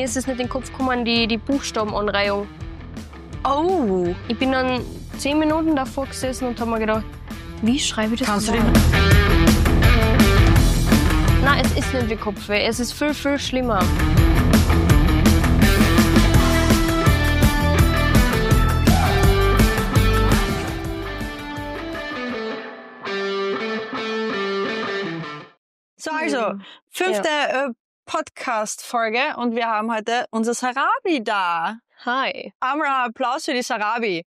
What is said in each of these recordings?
ist es nicht in den Kopf gekommen, die Buchstabenanreihung. Oh. Ich bin dann 10 Minuten davor gesessen und habe mir gedacht, wie schreibe ich das? Kannst du zusammen? den? Nein, es ist nicht wie Kopfweh. Es ist viel, viel schlimmer. So, also, 5. Podcast-Folge und wir haben heute unser Sarabi da. Hi. Amra, Applaus für die Sarabi.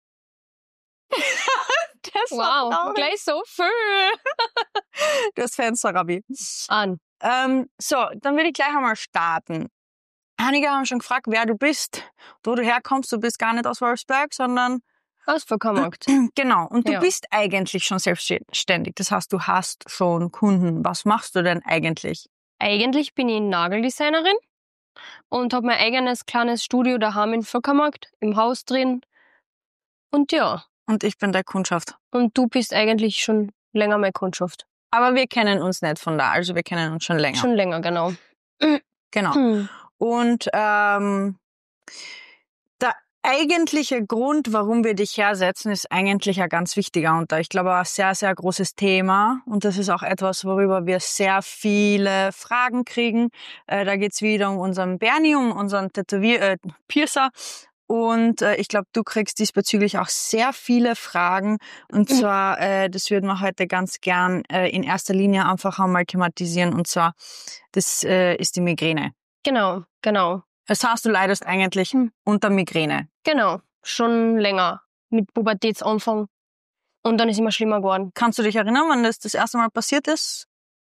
Das war Wow, traurig. gleich so viel. Du hast Fans, Sarabi. An. So, dann will ich gleich einmal starten. Einige haben schon gefragt, wer du bist, wo du herkommst. Du bist gar nicht aus Wolfsberg, sondern Aus Verkammarkt. genau. Und du Ja. bist eigentlich schon selbstständig. Das heißt, du hast schon Kunden. Was machst du denn eigentlich? Eigentlich bin ich Nageldesignerin und habe mein eigenes kleines Studio daheim in Verkammarkt, im Haus drin. Und ja, Und ich bin der Kundschaft. und du bist eigentlich schon länger meine Kundschaft. Aber wir kennen uns nicht von da, also wir kennen uns schon länger. Schon länger, genau. Genau. Hm. Und der eigentliche Grund, warum wir dich hersetzen, ist eigentlich ein ganz wichtiger und ich glaube ein sehr, sehr großes Thema. Und das ist auch etwas, worüber wir sehr viele Fragen kriegen. Da geht's wieder um unseren Bernie, um unseren Piercer. Und ich glaube, du kriegst diesbezüglich auch sehr viele Fragen. Und zwar, das würden wir heute ganz gern in erster Linie einfach einmal thematisieren. Und zwar, das ist die Migräne. Genau. Das heißt, du leidest eigentlich unter Migräne. Genau. Schon länger. Mit Pubertätsanfang. Und dann ist immer schlimmer geworden. Kannst du dich erinnern, wann das erste Mal passiert ist?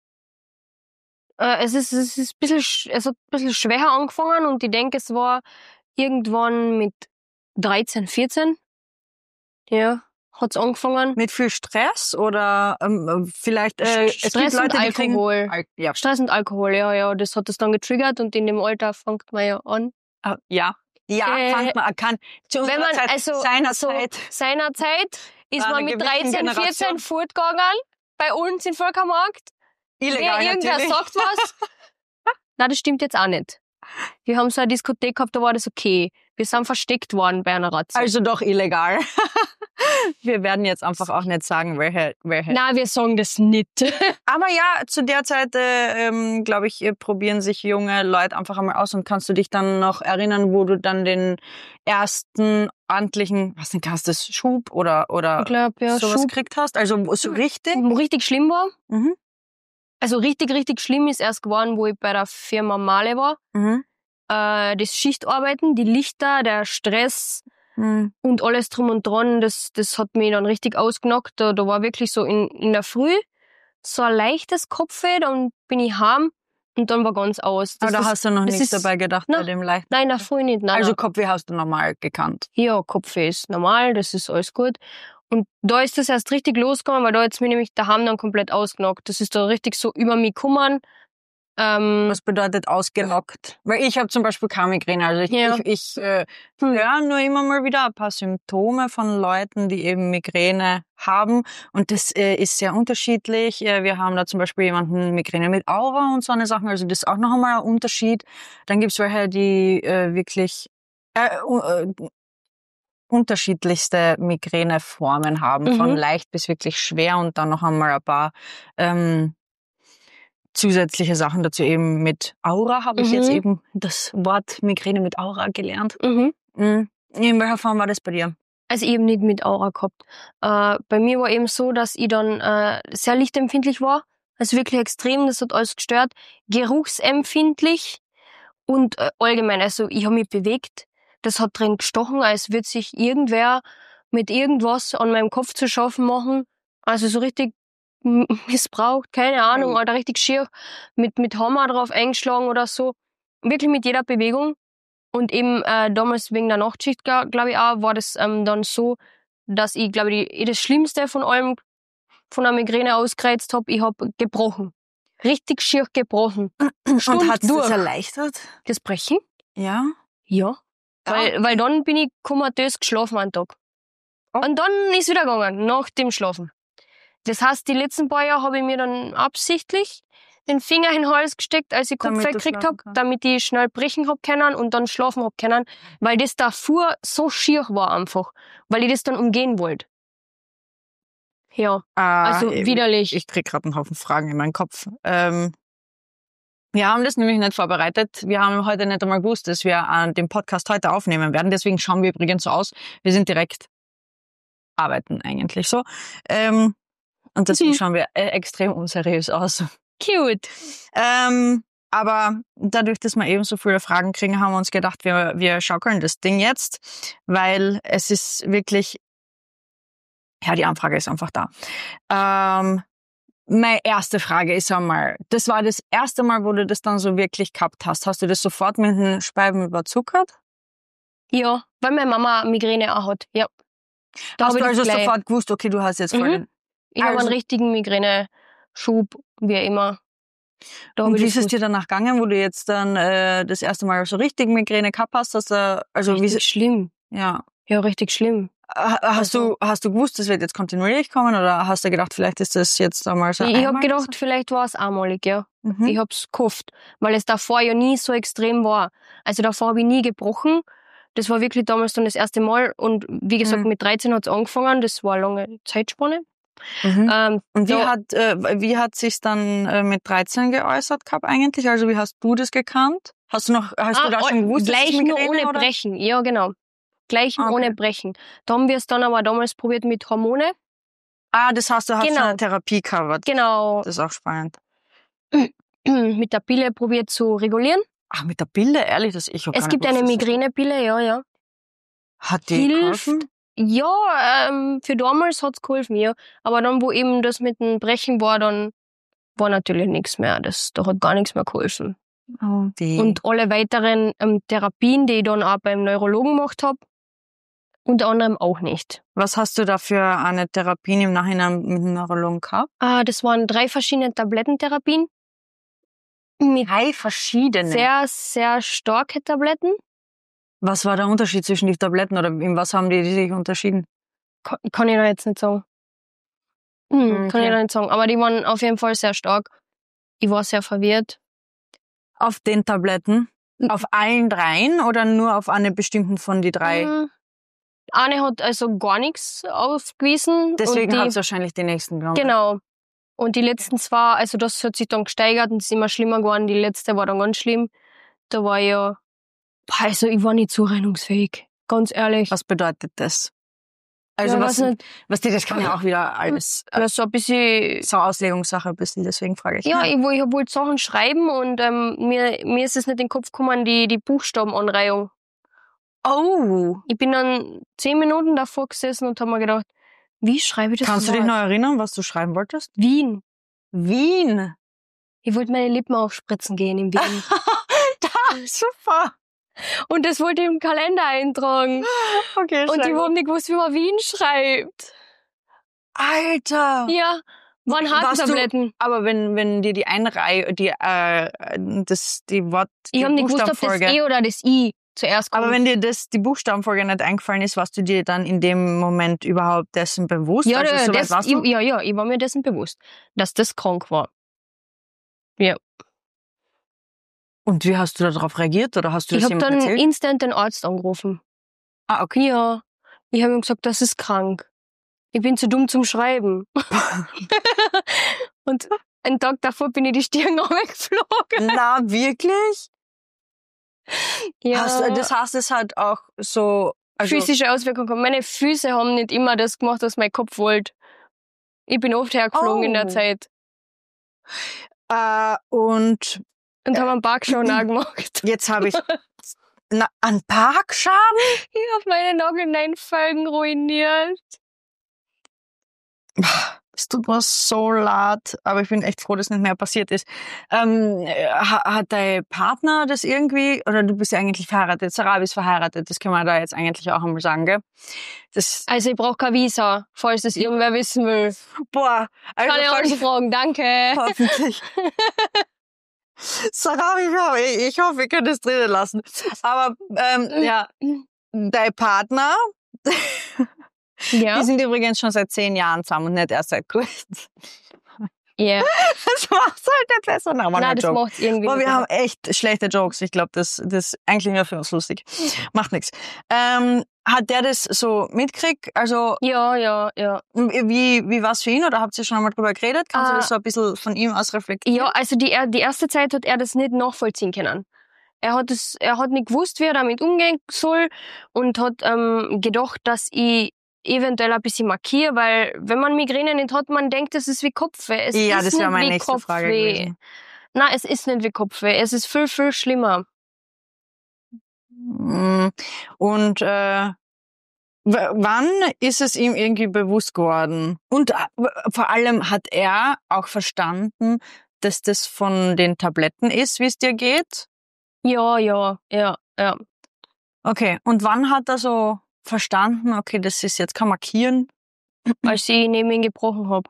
Es hat ein bisschen schwer angefangen und ich denke, es war irgendwann mit 13, 14. Ja, hat's angefangen. Mit viel Stress oder vielleicht es gibt Stress und Leute, die kriegen Alkohol. ja. Stress und Alkohol, ja, das hat das dann getriggert und in dem Alter fängt man ja an. Ja, fängt man kann zu Wenn unserer man, Zeit, also, seinerzeit. Seinerzeit ist War man eine mit gewisse 13, Generation. 14 fortgegangen, bei uns in Völkermarkt. Illegal Irgendwer natürlich. sagt was. Nein, das stimmt jetzt auch nicht. Wir haben so eine Diskothek gehabt, da war das okay. Wir sind versteckt worden bei einer Ratze. Also doch illegal. Wir werden jetzt einfach auch nicht sagen, welche. Nein, wir sagen das nicht. Aber ja, zu der Zeit, glaube ich, probieren sich junge Leute einfach einmal aus. Und kannst du dich dann noch erinnern, wo du dann den ersten ordentlichen, was denn, hast du das, Schub oder Ich glaub, ja, sowas Schub. gekriegt hast? Also so richtig? Wo richtig schlimm war. Mhm. Also richtig schlimm ist erst geworden, wo ich bei der Firma Male war. Mhm. Das Schichtarbeiten, die Lichter, der Stress Mhm. und alles drum und dran, das hat mich dann richtig ausgenockt. Da war wirklich so in der Früh so ein leichtes Kopfweh, dann bin ich heim und dann war ganz aus. Aber da hast du noch das nichts ist- dabei gedacht Na, bei dem Leicht. Nein, in der Früh nicht. Nein, Also nein. Kopfweh hast du normal gekannt. Ja, Kopfweh ist normal, das ist alles gut. Und da ist das erst richtig losgegangen, weil da hat's mich nämlich daheim dann komplett ausgenockt. Das ist da richtig so über mich gekommen. Was bedeutet ausgenockt? Weil ich habe zum Beispiel keine Migräne. Also Ja. ich höre nur immer mal wieder ein paar Symptome von Leuten, die eben Migräne haben. Und das ist sehr unterschiedlich. Wir haben da zum Beispiel jemanden Migräne mit Aura und so eine Sachen. Also das ist auch noch einmal ein Unterschied. Dann gibt's welche, die wirklich unterschiedlichste Migräneformen haben. Von leicht bis wirklich schwer und dann noch einmal ein paar zusätzliche Sachen dazu eben mit Aura habe ich jetzt eben das Wort Migräne mit Aura gelernt. Mhm. In welcher Form war das bei dir? Also eben nicht mit Aura gehabt. Bei mir war eben so, dass ich dann sehr lichtempfindlich war. Also wirklich extrem, das hat alles gestört. Geruchsempfindlich und allgemein, also ich habe mich bewegt. Das hat drin gestochen, als würde sich irgendwer mit irgendwas an meinem Kopf zu schaffen machen. Also so richtig missbraucht, keine Ahnung, oder richtig schier mit Hammer drauf eingeschlagen oder so. Wirklich mit jeder Bewegung. Und eben damals wegen der Nachtschicht, glaube ich auch, war das dann so, dass ich, glaube ich, das Schlimmste von allem von der Migräne ausgereizt habe, ich habe gebrochen. Richtig schier gebrochen. Und hat durch. das erleichtert? Das Brechen? Ja. Ja. Weil dann bin ich komatös geschlafen einen Tag. Oh. Und dann ist wieder gegangen, nach dem Schlafen. Das heißt, die letzten paar Jahre habe ich mir dann absichtlich den Finger in den Hals gesteckt, als ich Damit Kopfweh du gekriegt schlafen hab, kannst. damit ich schnell brechen hab können und dann schlafen hab können, weil das davor so schier war einfach, weil ich das dann umgehen wollte. Ja, also widerlich. Ich krieg gerade einen Haufen Fragen in meinen Kopf. Wir haben das nämlich nicht vorbereitet. Wir haben heute nicht einmal gewusst, dass wir den Podcast heute aufnehmen werden. Deswegen schauen wir übrigens so aus. Wir sind direkt arbeiten eigentlich so. Und deswegen schauen wir extrem unseriös aus. Cute. Aber dadurch, dass wir eben so viele Fragen kriegen, haben wir uns gedacht, wir schaukeln das Ding jetzt, weil es ist wirklich, ja, die Anfrage ist einfach da. Meine erste Frage ist einmal, das war das erste Mal, wo du das dann so wirklich gehabt hast. Hast du das sofort mit den Speiben überzuckert? Ja, weil meine Mama Migräne auch hat. Ja. Da Hast hab du ich das also gleich. sofort gewusst, okay, du hast jetzt voll den... Ich habe Also- einen richtigen Migräne-Schub, wie immer. Da hab Und ich wie das ist es dir danach gegangen, wo du jetzt dann das erste Mal so richtig Migräne gehabt hast? Dass also wie richtig schlimm. ja. Ja, richtig schlimm. Hast du gewusst, das wird jetzt kontinuierlich kommen oder hast du gedacht, vielleicht ist das jetzt einmal so Ich hab einmal gedacht, vielleicht war es einmalig, ja. Mhm. Ich hab's gehofft, weil es davor ja nie so extrem war. Also davor habe ich nie gebrochen. Das war wirklich damals dann das erste Mal. Und wie gesagt, mit 13 hat's angefangen. Das war eine lange Zeitspanne. Mhm. Und da- wie hat sich's dann mit 13 geäußert gehabt eigentlich? Also wie hast du das gekannt? Hast du da schon gewusst, dass gleich es nur Migräne ohne oder? Brechen. Ja, genau. Gleich Okay. ohne Brechen. Da haben wir es dann aber damals probiert mit Hormone. Das heißt, du hast Genau. schon eine Therapie gehabt. Genau. Das ist auch spannend. Mit der Pille probiert zu regulieren. Ach, mit der Pille? Ehrlich, Es gibt eine Migränepille, ja. Hat die geholfen? Ja, für damals hat's geholfen, ja. Aber dann, wo eben das mit dem Brechen war, dann war natürlich nichts mehr. Da hat gar nichts mehr geholfen. Oh, Und alle weiteren Therapien, die ich dann auch beim Neurologen gemacht hab, unter anderem auch nicht. Was hast du da für eine Therapie im Nachhinein mit dem Neurologen gehabt? Das waren 3 verschiedene Tablettentherapien. Mit 3 verschiedene. sehr, sehr starke Tabletten. Was war der Unterschied zwischen den Tabletten oder in was haben die sich unterschieden? Kann ich da jetzt nicht sagen. Kann ich Okay. da nicht sagen. Aber die waren auf jeden Fall sehr stark. Ich war sehr verwirrt. Auf den Tabletten? Auf allen 3 oder nur auf eine bestimmten von die 3? Eine hat also gar nichts ausgewiesen. Deswegen und hat es wahrscheinlich die nächsten genommen. Genau. Und die letzten 2, also das hat sich dann gesteigert und ist immer schlimmer geworden. Die letzte war dann ganz schlimm. Da war ich ja, also ich war nicht zurechnungsfähig. Ganz ehrlich. Was bedeutet das? Also Ja, was, weiß nicht. das kann ja auch wieder alles Ja, so ein bisschen. so Auslegungssache ein bisschen, deswegen frage ich. Ja, ich wollte Sachen schreiben und mir ist es nicht in den Kopf gekommen, die Buchstabenanreihung. Oh! Ich bin dann 10 Minuten davor gesessen und habe mir gedacht, wie schreibe ich das Kannst du dich Wort? noch erinnern, was du schreiben wolltest? Wien. Wien! Ich wollte meine Lippen aufspritzen gehen in Wien. Super! Und das wollte ich im Kalender eintragen. Okay, Und die haben nicht gewusst, wie man Wien schreibt. Alter! Ja, waren Harttabletten. Aber wenn dir die Einreihe, die Wort, Ich die habe nicht gewusst, ob das Buchstabenfolge, E oder das I zuerst kommt. aber wenn dir die Buchstabenfolge nicht eingefallen ist, warst du dir dann in dem Moment überhaupt dessen bewusst? ja, Also, soweit warst du? ich war mir dessen bewusst, dass das krank war. Ja. Und wie hast du darauf reagiert oder hast du Ich das habe jemandem dann erzählt? instant den Arzt angerufen. Ah, okay. Ja. Ich habe ihm gesagt, das ist krank. Ich bin zu dumm zum Schreiben. Und einen Tag davor bin ich die Stirn weggeflogen. Na, wirklich? Ja. Das heißt, es hat auch so... Also, physische Auswirkungen gehabt. Meine Füße haben nicht immer das gemacht, was mein Kopf wollte. Ich bin oft hergeflogen in der Oh. Zeit. und Und habe einen Parkschaden auch gemacht. jetzt habe ich... Ein Parkschaden? Ich habe meine Nagelneinfelgen ruiniert. Es tut mir so leid, aber ich bin echt froh, dass nicht mehr passiert ist. Hat dein Partner das irgendwie, oder du bist ja eigentlich verheiratet, Sarah ist verheiratet, das können wir da jetzt eigentlich auch einmal sagen, gell? Also ich brauche kein Visa, falls das irgendwer wissen will. Boah, also Kann ich falls- anfragen, danke. hoffentlich. Sarah, ich hoffe, wir können das drinnen lassen. Aber ja, dein Partner, Ja. die sind übrigens schon seit 10 Jahren zusammen und nicht erst seit kurzem. Yeah. Das macht's halt nicht besser. Nein, war nur ein Nein, das Joke. macht's irgendwie Aber nicht wir haben besser. echt schlechte Jokes. Ich glaube, das ist eigentlich nur für uns lustig. Macht nichts. Hat der das so mitgekriegt? Also, Ja. wie war's für ihn? Oder habt ihr schon einmal drüber geredet? Kannst du das so ein bisschen von ihm aus reflektieren? Ja, also die erste Zeit hat er das nicht nachvollziehen können. Er hat nicht gewusst, wie er damit umgehen soll und hat gedacht, dass ich eventuell ein bisschen markiere, weil wenn man Migräne nicht hat, man denkt, es ist wie Kopfweh. Es Ja, ist das wäre nicht meine wie nächste Frage Kopfweh. gewesen. Nein, es ist nicht wie Kopfweh. Es ist viel, viel schlimmer. Und wann ist es ihm irgendwie bewusst geworden? Und vor allem hat er auch verstanden, dass das von den Tabletten ist, wie es dir geht? Ja. Okay, und wann hat er so verstanden, okay, das ist jetzt kein Markieren? Als ich neben ihn gebrochen hab.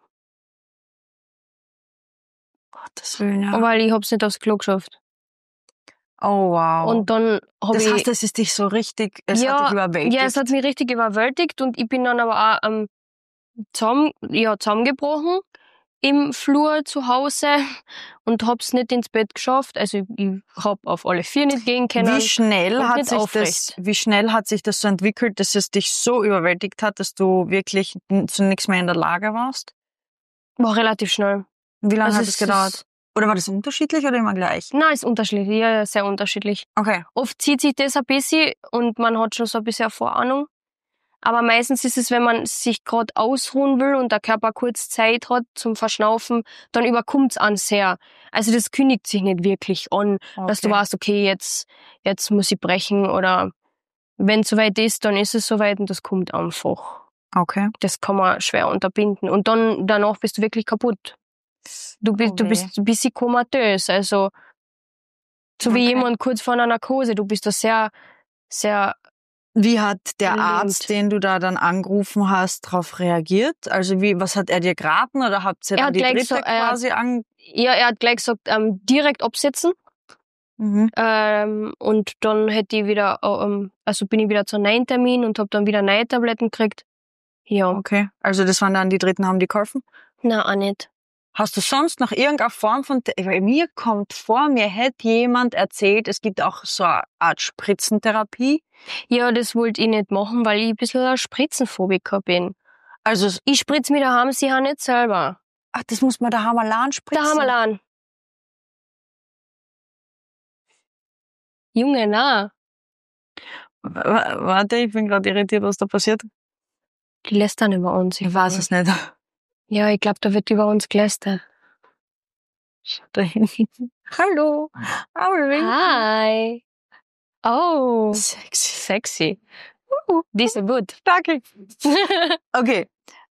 Gottes Willen, ja. Weil ich hab's nicht aufs Klo geschafft. Oh, wow. Und dann hab das ich... heißt, es ist dich so richtig, hat dich überwältigt. Ja, es hat mich richtig überwältigt und ich bin dann aber auch zusammengebrochen im Flur zu Hause und hab's nicht ins Bett geschafft. Also ich hab auf alle vier nicht gehen können. Wie schnell und hat nicht sich aufrecht. das so entwickelt, dass es dich so überwältigt hat, dass du wirklich zu nichts mehr in der Lage warst? War relativ schnell. Wie lange Also hat es gedauert? Oder war das unterschiedlich oder immer gleich? Nein, ist unterschiedlich. Ja, sehr unterschiedlich. Okay. Oft zieht sich das ein bisschen und man hat schon so ein bisschen eine Vorahnung. Aber meistens ist es, wenn man sich gerade ausruhen will und der Körper kurz Zeit hat zum Verschnaufen, dann überkommt's an sehr. Also das kündigt sich nicht wirklich an, dass du weißt, okay, jetzt muss ich brechen oder wenn es soweit ist, dann ist es soweit und das kommt einfach. Okay. Das kann man schwer unterbinden. Und dann danach bist du wirklich kaputt. Du bist ein bisschen komatös. Also so wie jemand kurz vor einer Narkose. Du bist da sehr, sehr... Wie hat der Gelähmt. Arzt, den du da dann angerufen hast, darauf reagiert? Also was hat er dir geraten oder habt ihr dann die dritte quasi Ja, er hat gleich gesagt, direkt absetzen. Und dann hätte ich wieder, bin ich wieder zu einem neuen Termin und habe dann wieder neue Tabletten gekriegt. Ja. Okay, also das waren dann die dritten, haben die geholfen? Nein, auch nicht. Hast du sonst noch irgendeine Form von... Weil mir kommt vor, mir hätte jemand erzählt, es gibt auch so eine Art Spritzentherapie. Ja, das wollte ich nicht machen, weil ich ein bisschen ein Spritzenphobiker bin. Also Ich spritze mir daheim sicher nicht selber. Ach, das muss man daheim allein spritzen? Daheim allein. Junge, na. Warte, ich bin gerade irritiert, was da passiert. Die lästern über uns. Ich weiß es nicht. Ja, ich glaube, da wird über uns gelästert. Da hinten. Hallo. Hi. Oh. Sexy. Die ist so gut. Danke. Okay.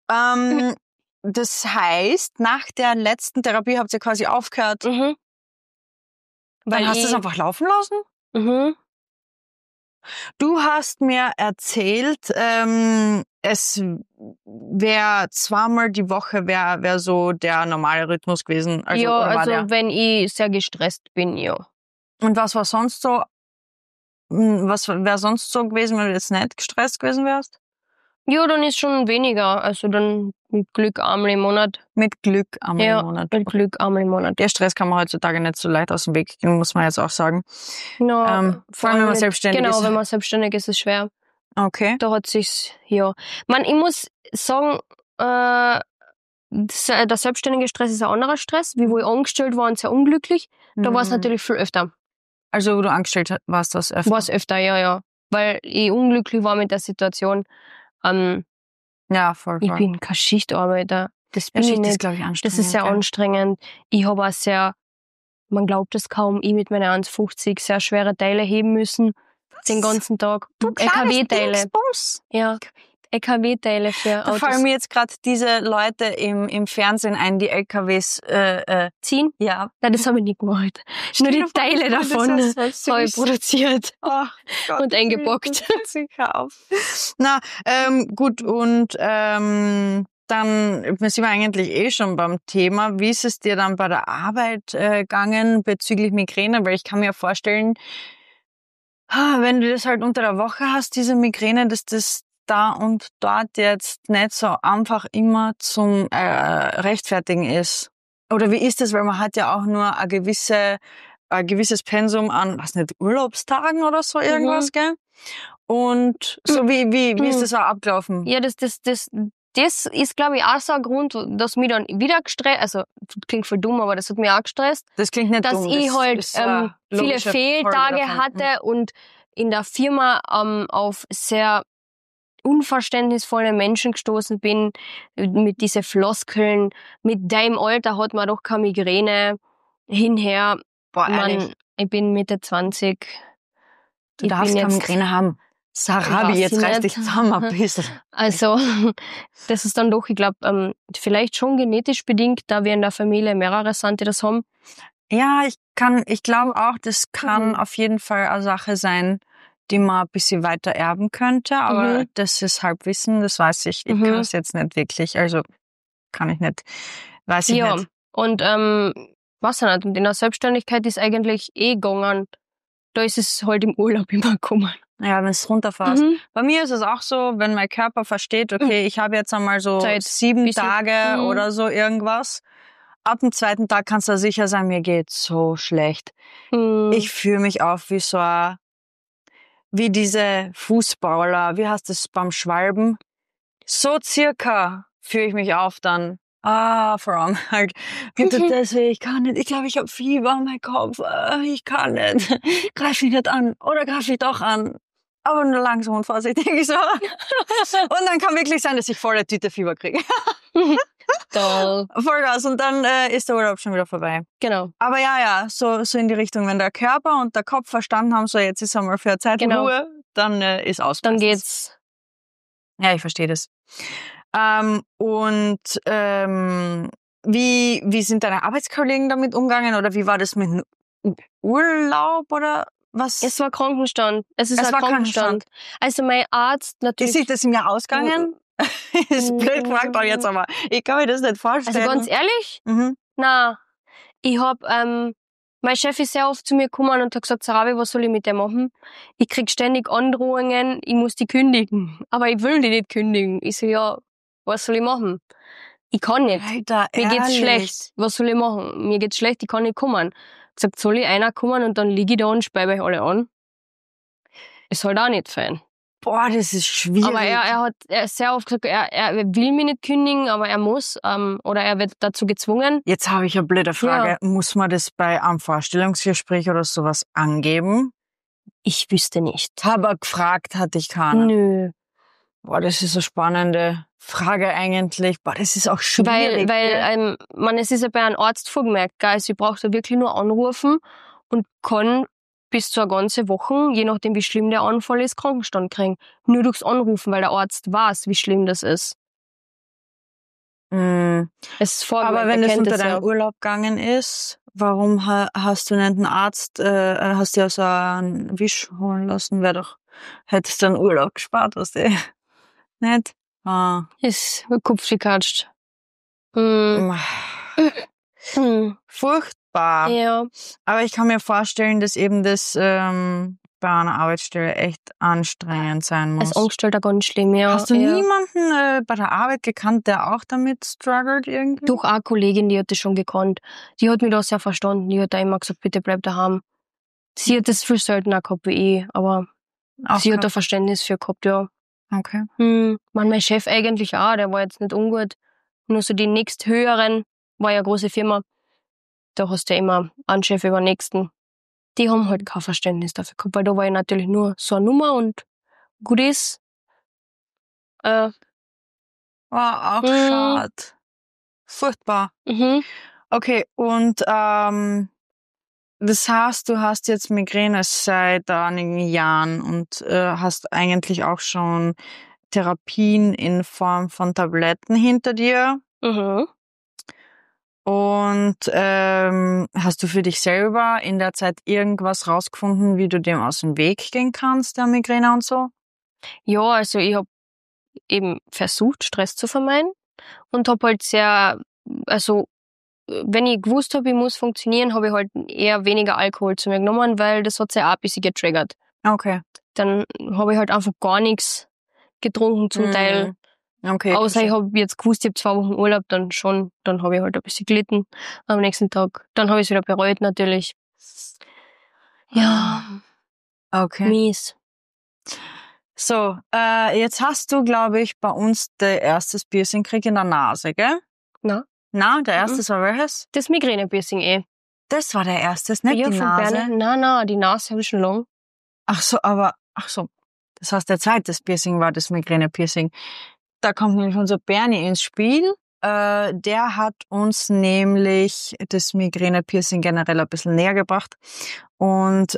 Das heißt, nach der letzten Therapie habt ihr quasi aufgehört. Mhm. Dann hast du es einfach laufen lassen? Mhm. Du hast mir erzählt, es wäre zweimal die Woche wär so der normale Rhythmus gewesen. Also, ja, oder war also wenn ich sehr gestresst bin, ja. Und was war sonst so? Was wäre sonst so gewesen, wenn du jetzt nicht gestresst gewesen wärst? Ja, dann ist schon weniger. Also dann mit Glück einmal im Monat. Mit Glück einmal Ja, im Monat. mit Glück einmal im Monat. Der Stress kann man heutzutage nicht so leicht aus dem Weg gehen, muss man jetzt auch sagen. No, vor allem, wenn man selbstständig ist. Genau, wenn man selbstständig ist, ist es schwer. Okay. Da hat sich's, ja. Ich muss sagen, der selbstständige Stress ist ein anderer Stress. Wie wo ich angestellt war und sehr unglücklich, da war es natürlich viel öfter. Also, wo du angestellt warst, das öfter? War es öfter, ja. Weil ich unglücklich war mit der Situation. Ja, voll. Ich bin kein Schichtarbeiter. Das bin ich Schicht nicht. ist, glaube ich, anstrengend. Das ist sehr anstrengend. Ich habe auch sehr, man glaubt es kaum, ich mit meiner 1,50 sehr schwere Teile heben müssen. Den ganzen Tag. LKW-Teile. Ja, LKW-Teile für Da Autos. fallen mir jetzt gerade diese Leute im Fernsehen ein, die LKWs ziehen? Ja. Nein, das habe ich nicht gemacht. Nur die Teile davon habe ich produziert Oh Gott, und eingepackt. Sicher auf. Na, gut, und dann sind wir eigentlich schon beim Thema. Wie ist es dir dann bei der Arbeit gegangen bezüglich Migräne? Weil ich kann mir vorstellen, wenn du das halt unter der Woche hast, diese Migräne, dass das da und dort jetzt nicht so einfach immer zum Rechtfertigen ist. Oder wie ist das? Weil man hat ja auch nur ein gewisses Pensum an, was nicht, Urlaubstagen oder so irgendwas, gell? Und so wie ist das auch abgelaufen? Ja, das ist, glaube ich, auch so ein Grund, dass mich dann wieder gestresst, also klingt voll dumm, aber das hat mich auch gestresst, Das klingt nicht dass dumm. ich das halt ist eine viele logische Folge Fehltage davon. hatte und in der Firma auf sehr unverständnisvolle Menschen gestoßen bin, mit diese Floskeln, mit deinem Alter hat man doch keine Migräne, hinher, Boah, ehrlich, ich bin Mitte 20. du darfst keine Migräne haben. Sarabi, jetzt reiß dich zusammen ein bisschen. Also, das ist dann doch, ich glaube, vielleicht schon genetisch bedingt, da wir in der Familie mehrere sind, die das haben. Ja, ich glaube auch, das kann auf jeden Fall eine Sache sein, die man ein bisschen weiter erben könnte, aber das ist Halbwissen, das weiß ich. Ich kann es jetzt nicht wirklich, also kann ich nicht, weiß ich nicht. Und weiß ich nicht, und in der Selbstständigkeit ist eigentlich gegangen. Da ist es halt im Urlaub immer gekommen. Ja, wenn es runterfasst. Bei mir ist es auch so, wenn mein Körper versteht, okay, ich habe jetzt einmal so 7 Tage oder so irgendwas. Ab dem 2. Tag kannst du sicher sein, mir geht's so schlecht. Ich fühle mich auf wie diese Fußballer, wie heißt das beim Schwalben? So circa fühle ich mich auf dann. Vor allem halt, mir tut das weh, ich kann nicht, ich glaube, ich habe Fieber, mein Kopf, ich kann nicht, greif mich nicht an oder greif mich doch an, aber nur langsam und vorsichtig so. Und dann kann wirklich sein, dass ich volle Tüte Fieber kriege. Toll. Vollgas und dann ist der Urlaub schon wieder vorbei. Genau. Aber ja, so in die Richtung, wenn der Körper und der Kopf verstanden haben, so jetzt ist einmal für eine Zeit Ruhe, dann ist aus. Dann geht's. Ja, ich verstehe das. Wie sind deine Arbeitskollegen damit umgegangen oder wie war das mit dem Urlaub oder was? Es war Krankenstand. Es war Krankenstand. Also mein Arzt natürlich. Ist sich das im Jahr ausgegangen? Ist blöd gefragt auch jetzt, aber ich kann mir das nicht vorstellen. Also ganz ehrlich? Na, ich hab, mein Chef ist sehr oft zu mir gekommen und hat gesagt, Sarabi, was soll ich mit dir machen? Ich krieg ständig Androhungen, ich muss die kündigen. Aber ich will die nicht kündigen. Ich so, ja, was soll ich machen? Ich kann nicht. Alter, mir geht's schlecht. Was soll ich machen? Mir geht's schlecht, ich kann nicht kommen. Ich gesagt, soll ich einer kommen und dann lieg ich da und speibe euch alle an? Ist halt auch nicht fein. Boah, das ist schwierig. Aber er hat sehr oft gesagt, er will mich nicht kündigen, aber er muss, oder er wird dazu gezwungen. Jetzt habe ich eine blöde Frage. Ja. Muss man das bei einem Vorstellungsgespräch oder sowas angeben? Ich wüsste nicht. Aber gefragt hatte ich keiner. Nö. Boah, das ist eine spannende Frage eigentlich. Boah, das ist auch schwierig. Weil es ist ja bei einem Arzt vorgemerkt, gell? Also ich brauche da wirklich nur anrufen und kann bis zu eine ganze Woche, je nachdem wie schlimm der Anfall ist, Krankenstand kriegen. Nur durchs Anrufen, weil der Arzt weiß, wie schlimm das ist. Es ist aber wenn es unter deinem Urlaub gegangen ist, warum hast du nicht einen Arzt, hast du ja so einen Wisch holen lassen, hättest du einen Urlaub gespart, was du nicht? Ist Kopf gekatscht. Furchtbar. Ja. Aber ich kann mir vorstellen, dass eben das bei einer Arbeitsstelle echt anstrengend sein muss. Als Angestellter ganz schlimm, ja. Hast du niemanden bei der Arbeit gekannt, der auch damit struggelt irgendwie? Doch, eine Kollegin, die hat das schon gekannt. Die hat mich da sehr verstanden. Die hat da immer gesagt, bitte bleib daheim. Sie hat das viel seltener gehabt wie ich, aber sie hat da Verständnis für gehabt, ja. Okay. Mein Chef eigentlich auch, der war jetzt nicht ungut. Nur so die nächsthöheren, war ja eine große Firma. Da hast du ja immer einen Chef über den nächsten. Die haben halt kein Verständnis dafür gehabt, weil da war ich natürlich nur so eine Nummer und gut ist. War auch schade. Furchtbar. Okay, und das heißt, du hast jetzt Migräne seit einigen Jahren und hast eigentlich auch schon Therapien in Form von Tabletten hinter dir. Und hast du für dich selber in der Zeit irgendwas rausgefunden, wie du dem aus dem Weg gehen kannst, der Migräne und so? Ja, also ich habe eben versucht, Stress zu vermeiden und habe halt wenn ich gewusst habe, ich muss funktionieren, habe ich halt eher weniger Alkohol zu mir genommen, weil das hat sich auch ein bisschen getriggert. Okay. Dann habe ich halt einfach gar nichts getrunken zum Teil. Okay. Außer ich habe jetzt gewusst, ich habe 2 Wochen Urlaub, dann habe ich halt ein bisschen gelitten am nächsten Tag. Dann habe ich es wieder bereut natürlich. Ja, Okay. mies. So, jetzt hast du, glaube ich, bei uns der erstes Piercing gekriegt in der Nase, gell? Na, Na, der erste war welches? das Migräne-Piercing eh. Das war der erste, nicht Ja, die von Nase. Bernie. Na, die Nase habe ich schon lang. Ach so. Das heißt, der zweite Piercing war das Migräne-Piercing. Da kommt nämlich unser Bernie ins Spiel. Der hat uns nämlich das Migräne-Piercing generell ein bisschen näher gebracht. Und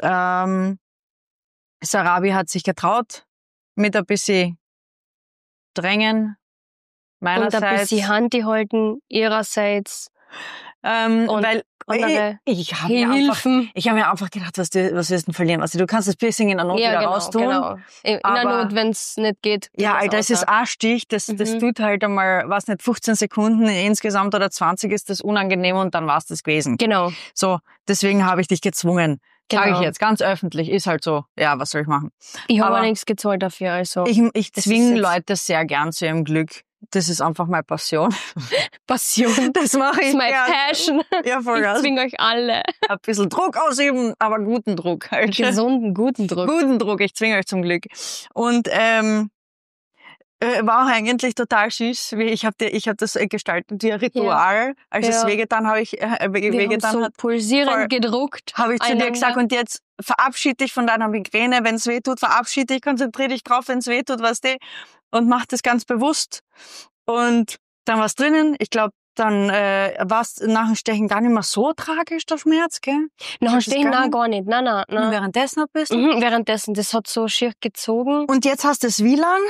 Sarabi hat sich getraut, mit ein bisschen Drängen meinerseits. Und ein bisschen Handy halten ihrerseits. Weil andere ich habe mir einfach gedacht, was wirst du denn verlieren? Also du kannst das Piercing in der Not wieder raustun. Genau. In der Not, wenn es nicht geht. Ja, Alter, das ist ein Stich, das tut halt einmal, was nicht, 15 Sekunden insgesamt oder 20 ist das unangenehm und dann war's das gewesen. Genau. So, deswegen habe ich dich gezwungen. Genau. Sage ich jetzt, ganz öffentlich, ist halt so. Ja, was soll ich machen? Ich habe nichts gezahlt dafür, also. Ich zwinge Leute sehr gern zu ihrem Glück. Das ist einfach meine Passion. Passion. Das mache ich Das ist meine gern. Passion. Ja, voll Ich geil. zwinge euch alle. Ein bisschen Druck ausüben, aber guten Druck halt. Gesunden, guten Druck. Guten Druck, ich zwinge euch zum Glück. Und war auch eigentlich total süß, wie ich habe das gestaltet, wie ein Ritual. Als es wehgetan habe, so pulsierend gedruckt. Habe ich zu dir gesagt, und jetzt verabschiede dich von deiner Migräne, wenn es weh tut, verabschiede dich, konzentriere dich drauf, wenn es weh tut, weißt du, und mach das ganz bewusst. Und dann war's drinnen. Ich glaube, dann war es nach dem Stechen gar nicht mehr so tragisch, der Schmerz, gell? Nach dem Stechen, nein, gar nicht. Nein. Und währenddessen ein bisschen? Währenddessen, das hat so schier gezogen. Und jetzt hast du es wie lang?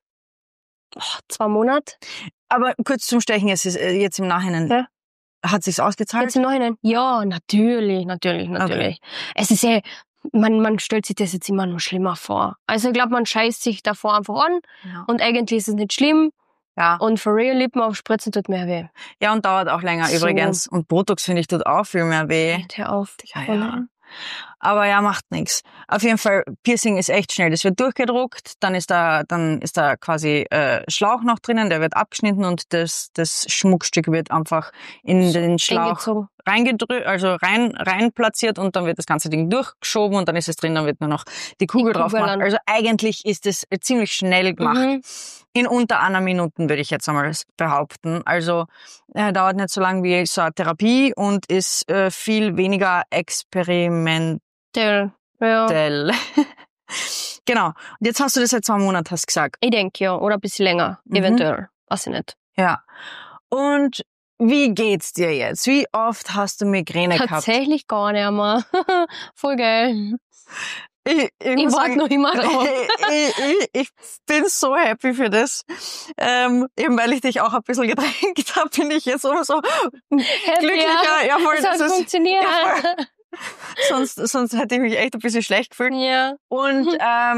2 Monate. Aber kurz zum Stechen, es ist jetzt im Nachhinein. Ja. Hat sich's ausgezahlt? Jetzt im Nachhinein? Ja, natürlich. Okay. Es ist man stellt sich das jetzt immer nur schlimmer vor. Also ich glaube, man scheißt sich davor einfach an und eigentlich ist es nicht schlimm. Ja. Und for real, Lippen aufspritzen tut mehr weh. Ja, und dauert auch länger übrigens. Und Botox, finde ich, tut auch viel mehr weh. Hör auf. Ja. Aber ja, macht nichts. Auf jeden Fall, Piercing ist echt schnell. Das wird durchgedruckt, dann ist da quasi Schlauch noch drinnen, der wird abgeschnitten und das Schmuckstück wird einfach in den Schlauch reingedrückt, also rein platziert und dann wird das ganze Ding durchgeschoben und dann ist es drin, dann wird nur noch die Kugel drauf gemacht. Also eigentlich ist es ziemlich schnell gemacht. In unter 1 Minute würde ich jetzt einmal behaupten. Also dauert nicht so lang wie so eine Therapie und ist viel weniger experimentell. Ja. Genau. Und jetzt hast du das seit 2 Monaten, hast du gesagt. Ich denke ja, oder ein bisschen länger, eventuell. Weiß ich nicht. Ja. Und wie geht's dir jetzt? Wie oft hast du Migräne gehabt? Tatsächlich gar nicht mehr. Voll geil. Ich warte noch immer drauf. Ich bin so happy für das. Eben weil ich dich auch ein bisschen gedrängt habe, bin ich jetzt immer so glücklicher. Ja, voll, das hat funktioniert. Ja, sonst hätte ich mich echt ein bisschen schlecht gefühlt. Ja. Und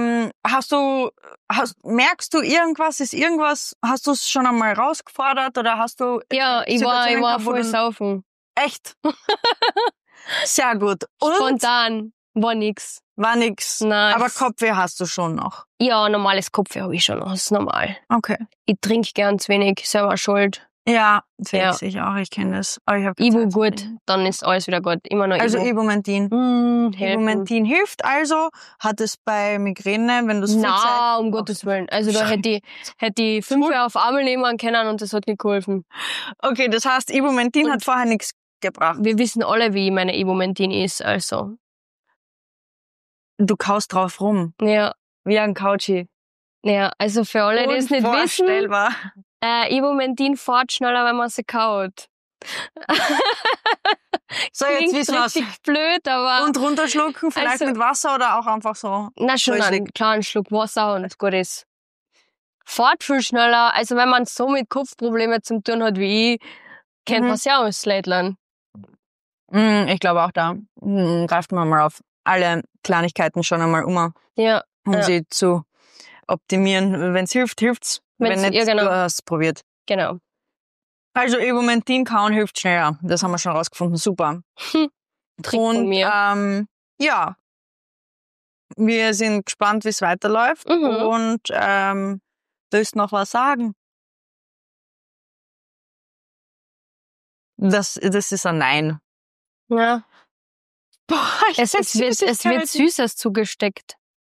merkst du irgendwas, hast du es schon einmal rausgefordert oder hast du... Ja, ich war voll saufen. Echt? Sehr gut. Und spontan. War nix. Nein. Aber Kopfweh hast du schon noch? Ja, normales Kopfweh habe ich schon noch. Das ist normal. Okay. Ich trinke gern zu wenig, selber schuld. Ja, ich auch, ich kenne das. Ibu gut, dann ist alles wieder gut. Immer noch Ibu. Also Ibumentin. Ibumentin hilft also, hat es bei Migräne, wenn du es Na, um Gottes Willen. Also da hätte ich 5 auf einmal nehmen können und das hat nicht geholfen. Okay, das heißt, Ibumentin hat vorher nichts gebracht. Wir wissen alle, wie meine Ibumentin ist, also. Du kaust drauf rum. Ja. Wie ein Couchi. Ja, also für alle, die es nicht wissen, Ibumentin fährt schneller, wenn man sie kaut. So, jetzt wissen wir richtig blöd, aber... Und runterschlucken, vielleicht mit Wasser oder auch einfach so? Na, schon einen kleinen Schluck Wasser und gut ist. Fährt viel schneller, also wenn man so mit Kopfproblemen zu tun hat wie ich, kennt man es ja aus Slädlern. Ich glaube auch da greift man mal auf alle Kleinigkeiten schon einmal um sie zu optimieren. Wenn es hilft, hilft's. Wenn nicht, du hast es probiert. Genau. Also Ibumentin kauen hilft schneller. Das haben wir schon rausgefunden. Super. Trick von mir. Ja. Wir sind gespannt, wie es weiterläuft. Und willst noch was sagen? Das ist ein Nein. Ja. Boah, Es wird Süßes zugesteckt.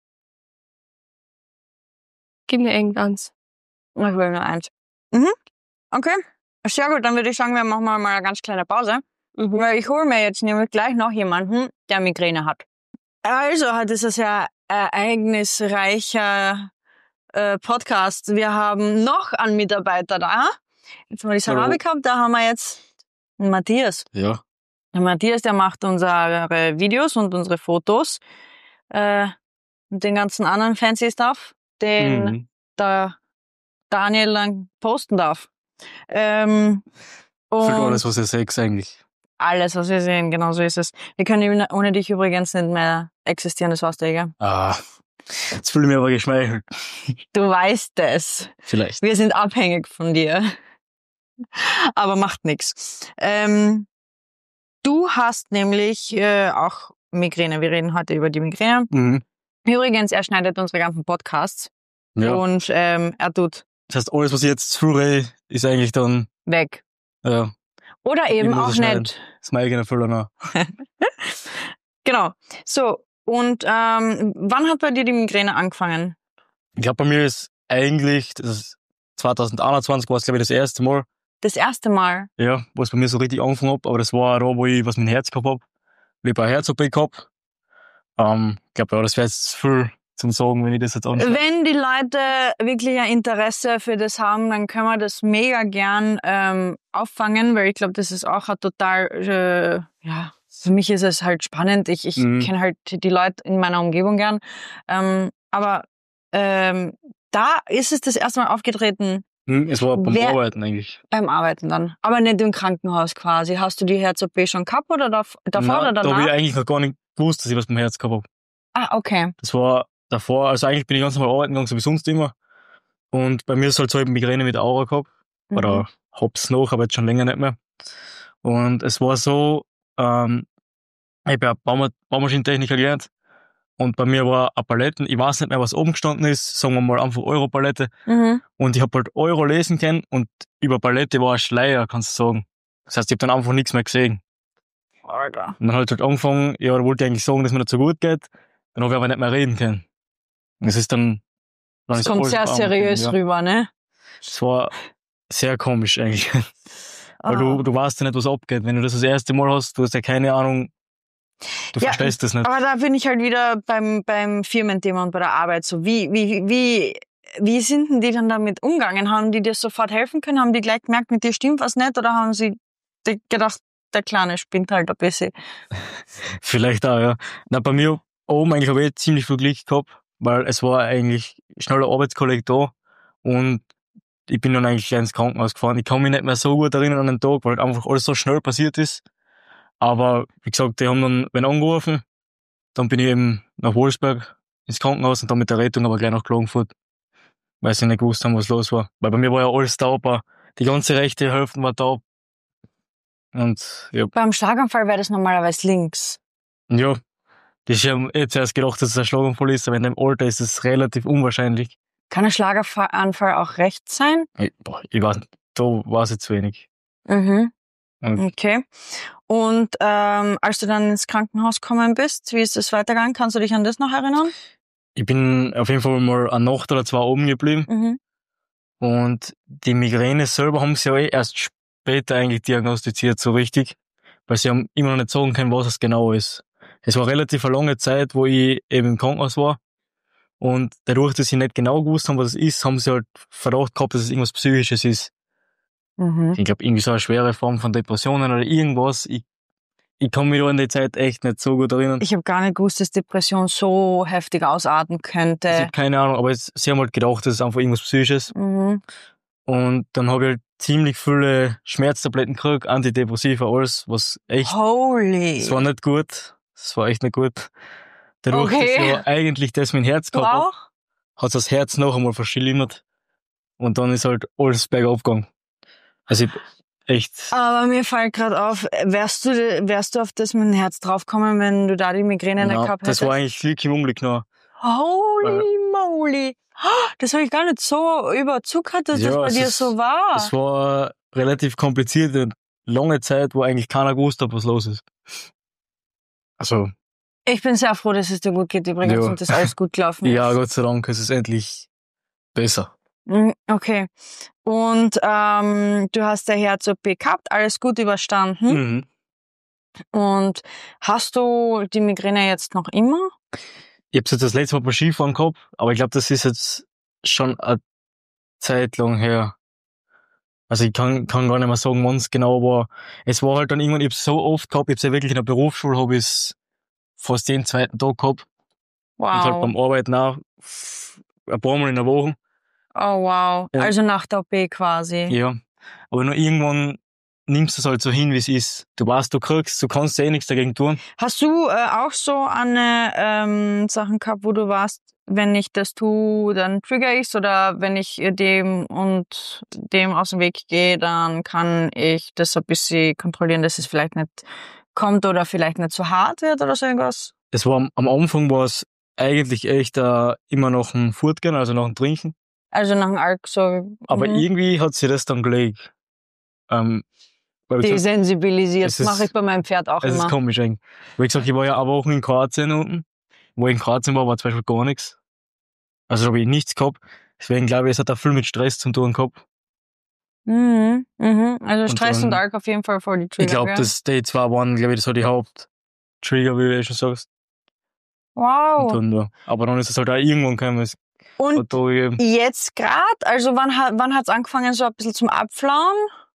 Gib mir irgendeins. Ich will nur eins. Okay. Sehr gut, dann würde ich sagen, wir machen mal eine ganz kleine Pause. Weil ich hole mir jetzt nämlich gleich noch jemanden, der Migräne hat. Also, heute ist es ja ereignisreicher Podcast. Wir haben noch einen Mitarbeiter da. Jetzt haben wir die Sarah gehabt, da haben wir jetzt den Matthias. Ja. Der Matthias, der macht unsere Videos und unsere Fotos. Und den ganzen anderen fancy Stuff, den der Daniel dann posten darf. Für Und alles, was ihr seht, eigentlich. alles, was wir sehen, genau so ist es. Wir können ohne dich übrigens nicht mehr existieren, das weißt du, gell? Jetzt fühle ich mich aber geschmeichelt. Du weißt es. Vielleicht. Wir sind abhängig von dir. Aber macht nix. Du hast nämlich auch Migräne. Wir reden heute über die Migräne. Übrigens, er schneidet unsere ganzen Podcasts. Ja. Und er tut Das heißt, alles, was ich jetzt führe, ist eigentlich dann, weg. ja. Oder eben muss auch es schneiden. nicht. Das ist mein eigener Fehler noch. Genau. So, und wann hat bei dir die Migräne angefangen? Ich glaube, bei mir ist eigentlich, das ist 2021 war es, glaube ich, das erste Mal, Das erste Mal. ja, wo es bei mir so richtig angefangen hat, aber das war auch da, wo ich was mit dem Herz gehabt hab. Ich hab ein Herz-OP gehabt. Ich glaube, ja, das wäre jetzt viel zum Sagen, wenn ich das jetzt anschaue. Wenn die Leute wirklich ein Interesse für das haben, dann können wir das mega gern auffangen, weil ich glaube, das ist auch ein total, ja, für mich ist es halt spannend. Ich kenne halt die Leute in meiner Umgebung gern. Aber da ist es das erste Mal aufgetreten. Es war beim Arbeiten eigentlich. Beim Arbeiten dann. Aber nicht im Krankenhaus quasi. Hast du die Herz-OP schon gehabt oder davor oder danach? Da habe ich eigentlich noch gar nicht gewusst, dass ich was beim Herz gehabt hab. Ah, okay. Das war davor, also eigentlich bin ich ganz normal arbeiten gegangen, so wie sonst immer. Und bei mir ist halt so eben Migräne mit Aura gehabt. Oder hab's noch, aber jetzt schon länger nicht mehr. Und es war so, ich habe ja Baumaschinentechniker gelernt. Und bei mir war eine Palette, ich weiß nicht mehr, was oben gestanden ist, sagen wir mal einfach Euro-Palette. Und ich habe halt Euro lesen können und über Palette war ein Schleier, kannst du sagen. Das heißt, ich habe dann einfach nichts mehr gesehen. Alter. Und dann halt angefangen, ja, da wollte ich eigentlich sagen, dass mir nicht so gut geht. Dann habe ich aber nicht mehr reden können. Und das ist dann das kommt sehr seriös rüber, ne? Das war sehr komisch eigentlich. Weil du weißt ja nicht, was abgeht. Wenn du das erste Mal hast, du hast ja keine Ahnung, du verstehst das nicht. Aber da bin ich halt wieder beim Firmenthema und bei der Arbeit so. Wie sind denn die dann damit umgegangen? Haben die dir sofort helfen können? Haben die gleich gemerkt, mit dir stimmt was nicht? Oder haben sie gedacht, der Kleine spinnt halt ein bisschen? Vielleicht auch, ja. Na, bei mir oben eigentlich habe ich ziemlich viel Glück gehabt, weil es war eigentlich schneller Arbeitskollege da und ich bin dann eigentlich ins Krankenhaus gefahren. Ich kann mich nicht mehr so gut erinnern an den Tag, weil einfach alles so schnell passiert ist. Aber wie gesagt, die haben dann wen angerufen, dann bin ich eben nach Wolfsberg ins Krankenhaus und dann mit der Rettung aber gleich nach Klagenfurt, weil sie nicht gewusst haben, was los war. Weil bei mir war ja alles taub, die ganze rechte Hälfte war taub. Und ja. Beim Schlaganfall wäre das normalerweise links. Ja, ich habe jetzt erst gedacht, dass es ein Schlaganfall ist, aber in dem Alter ist es relativ unwahrscheinlich. Kann ein Schlaganfall auch rechts sein? Ich weiß, da weiß ich zu wenig. Okay. Und als du dann ins Krankenhaus gekommen bist, wie ist das weitergegangen? Kannst du dich an das noch erinnern? Ich bin auf jeden Fall mal eine Nacht oder zwei oben geblieben. Und die Migräne selber haben sie ja erst später eigentlich diagnostiziert, so richtig. Weil sie haben immer noch nicht sagen können, was es genau ist. Es war relativ eine lange Zeit, wo ich eben im Krankenhaus war. Und dadurch, dass sie nicht genau gewusst haben, was es ist, haben sie halt Verdacht gehabt, dass es irgendwas Psychisches ist. Ich glaube, irgendwie so eine schwere Form von Depressionen oder irgendwas. Ich kann mich da an die Zeit echt nicht so gut erinnern. Ich habe gar nicht gewusst, dass Depression so heftig ausarten könnte. Ich habe keine Ahnung, aber sie haben halt gedacht, das ist einfach irgendwas Psychisches. Und dann habe ich halt ziemlich viele Schmerztabletten gekriegt, Antidepressiva, alles, was echt... Holy! Das war nicht gut. Das war echt nicht gut. Dadurch, dass ich eigentlich das mit dem Herz gehabt habe, hat das Herz noch einmal verschlimmert. Und dann ist halt alles bergab gegangen. Also echt... Aber mir fällt gerade auf, wärst du auf das mit dem Herz draufgekommen, wenn du da die Migräne nicht gehabt hättest? Das war eigentlich Glück im Unglück noch. Holy moly! Das habe ich gar nicht so überzeugt, dass das bei dir so war. Das war relativ kompliziert. lange Zeit, wo eigentlich keiner gewusst hat, was los ist. Also, Ich bin sehr froh, dass es dir gut geht übrigens Ja. und dass alles gut gelaufen ist. ja, Gott sei Dank ist es endlich besser. Okay. Und du hast der Herz-OP gehabt, alles gut überstanden. Mhm. Und hast du die Migräne jetzt noch immer? Ich hab's jetzt das letzte Mal beim Skifahren gehabt, aber ich glaube, das ist jetzt schon eine Zeit lang her. Also ich kann gar nicht mehr sagen, wann's genau war. Es war halt dann irgendwann, ich hab's so oft gehabt, ich hab's ja wirklich in der Berufsschule, habe ich's fast jeden zweiten Tag gehabt. Und halt Wow. beim Arbeiten auch ein paar Mal in der Woche. Oh wow. Ja. Also nach der OP quasi. Ja. Aber nur irgendwann nimmst du es halt so hin, wie es ist. Du weißt, du kriegst, du kannst ja eh nichts dagegen tun. Hast du auch so eine Sachen gehabt, wo du warst, wenn ich das tue, dann trigger ich's, oder wenn ich dem und dem aus dem Weg gehe, dann kann ich das ein bisschen kontrollieren, dass es vielleicht nicht kommt oder vielleicht nicht so hart wird oder so irgendwas? Das war am Anfang war es eigentlich echt immer noch ein Fortgehen, also noch ein Trinken. Also nach dem Alk so. Aber irgendwie hat sich das dann gelegt. Weil ich gesagt, Desensibilisiert. es Das mache ist- ich bei meinem Pferd auch es ist immer. komisch eigentlich. Wie gesagt, ich war ja eine Woche in Kroatien unten. Wo ich in Kroatien war zum Beispiel gar nichts. Also da habe ich nichts gehabt. Deswegen glaube ich, es hat auch viel mit Stress zu tun gehabt. Mhm. Also Stress dann- und Alk auf jeden Fall voll die Trigger. Ich glaube, gell? dass die zwei waren, glaube ich, das war die Haupttrigger, wie du schon sagst. Wow. Und dann, ja. Aber dann ist es halt auch irgendwann gekommen. Es Und hat da eben, jetzt grad, also wann hat's angefangen so ein bisschen zum Abflauen?